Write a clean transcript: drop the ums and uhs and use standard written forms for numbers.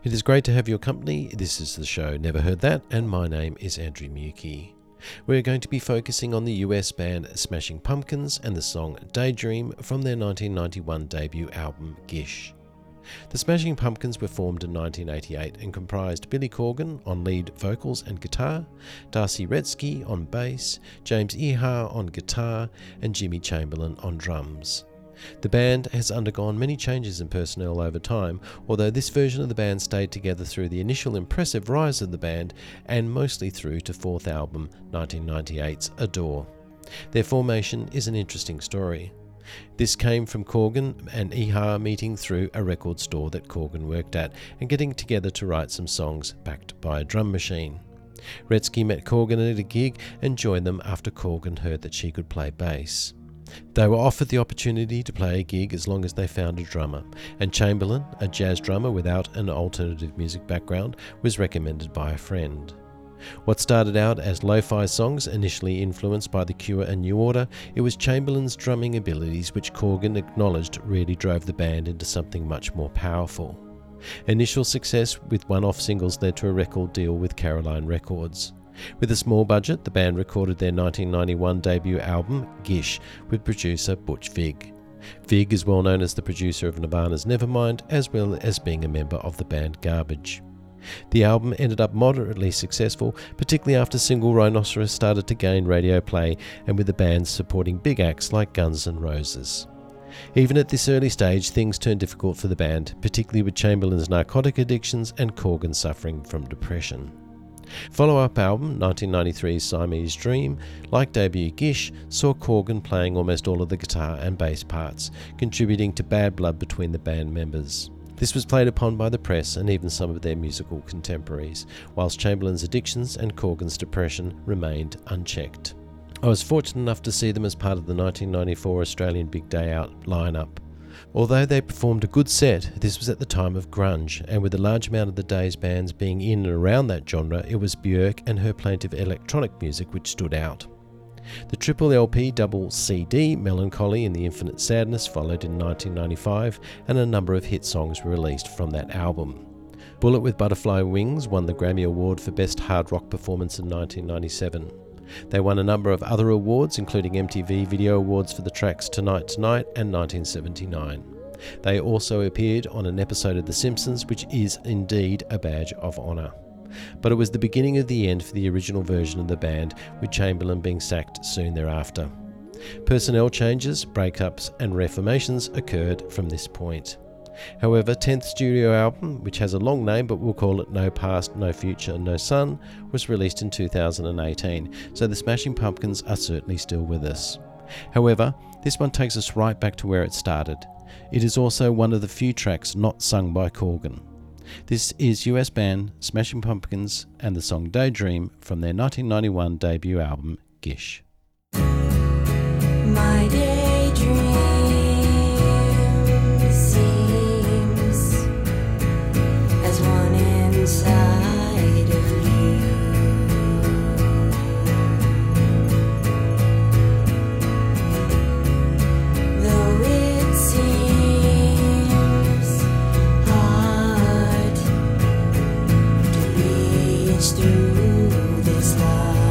It is great to have your company. This is the show Never Heard That, and my name is Andrew Mukey. We're going to be focusing on the US band Smashing Pumpkins and the song Daydream from their 1991 debut album Gish. The Smashing Pumpkins were formed in 1988 and comprised Billy Corgan on lead vocals and guitar, Darcy Retzky on bass, James Iha on guitar, and Jimmy Chamberlin on drums. The band has undergone many changes in personnel over time, although this version of the band stayed together through the initial impressive rise of the band and mostly through to fourth album 1998's Adore. Their formation is an interesting story. This came from Corgan and Iha meeting through a record store that Corgan worked at and getting together to write some songs backed by a drum machine. Retzky met Corgan at a gig and joined them after Corgan heard that she could play bass. They were offered the opportunity to play a gig as long as they found a drummer, and Chamberlin, a jazz drummer without an alternative music background, was recommended by a friend. What started out as lo-fi songs, initially influenced by The Cure and New Order, it was Chamberlin's drumming abilities which Corgan acknowledged really drove the band into something much more powerful. Initial success with one-off singles led to a record deal with Caroline Records. With a small budget, the band recorded their 1991 debut album, Gish, with producer Butch Vig. Vig is well known as the producer of Nirvana's Nevermind, as well as being a member of the band Garbage. The album ended up moderately successful, particularly after single Rhinoceros started to gain radio play and with the band supporting big acts like Guns N' Roses. Even at this early stage, things turned difficult for the band, particularly with Chamberlin's narcotic addictions and Corgan suffering from depression. Follow-up album, 1993's Siamese Dream, like debut Gish, saw Corgan playing almost all of the guitar and bass parts, contributing to bad blood between the band members. This was played upon by the press and even some of their musical contemporaries, whilst Chamberlin's addictions and Corgan's depression remained unchecked. I was fortunate enough to see them as part of the 1994 Australian Big Day Out lineup. Although they performed a good set, this was at the time of grunge, and with a large amount of the day's bands being in and around that genre, it was Björk and her plaintive electronic music which stood out. The triple LP double CD, Melancholy and the Infinite Sadness, followed in 1995, and a number of hit songs were released from that album. Bullet with Butterfly Wings won the Grammy Award for Best Hard Rock Performance in 1997. They won a number of other awards, including MTV Video Awards for the tracks Tonight Tonight and 1979. They also appeared on an episode of The Simpsons, which is indeed a badge of honour. But it was the beginning of the end for the original version of the band, with Chamberlin being sacked soon thereafter. Personnel changes, breakups and reformations occurred from this point. However, 10th studio album, which has a long name but we'll call it No Past, No Future, No Sun, was released in 2018, so the Smashing Pumpkins are certainly still with us. However, this one takes us right back to where it started. It is also one of the few tracks not sung by Corgan. This is US band Smashing Pumpkins and the song Daydream from their 1991 debut album Gish. My daydream inside of you. Though it seems hard to reach through this light,